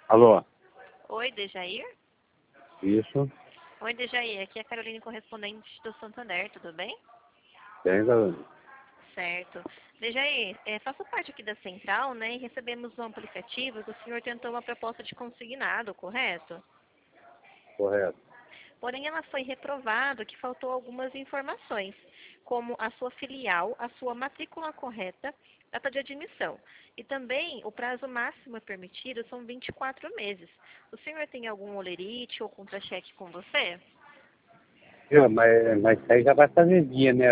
Alô? Oi, Dejair? Isso? Oi, Dejair. Aqui é a Caroline, correspondente do Santander, tudo bem? Bem, galera. Certo. Dejair, faço parte aqui da Central, né, e recebemos um aplicativo que o senhor tentou uma proposta de consignado, correto? Correto. Porém, ela foi reprovada, que faltou algumas informações, como a sua filial, a sua matrícula correta, data de admissão. E também o prazo máximo permitido são 24 meses. O senhor tem algum olerite ou contra-cheque com você? Viu, mas isso aí já vai fazer dia, né?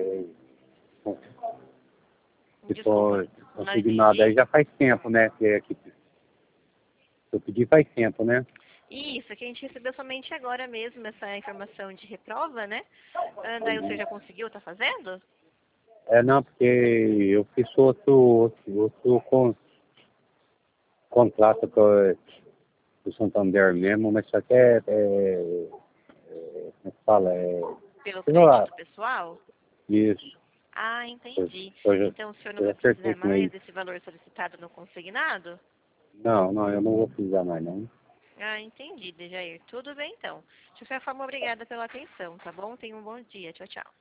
Desculpa, Tipo, não consignado aí entendi. já faz tempo, né? Que eu pedi faz tempo, né? Isso, que a gente recebeu somente agora mesmo essa informação de reprova, né? Daí o senhor já conseguiu, tá fazendo? Não, porque eu fiz outro contrato com o Santander mesmo, mas só que como é que fala? Pelo Sei lá, crédito pessoal? isso. Ah, entendi. Eu Então o senhor não já vai acertei precisar com mais ele. desse valor solicitado no consignado? Não, eu não vou precisar mais, não. Ah, entendi, Dejair. Tudo bem então. De qualquer forma, obrigada pela atenção, tá bom? Tenha um bom dia. Tchau, tchau.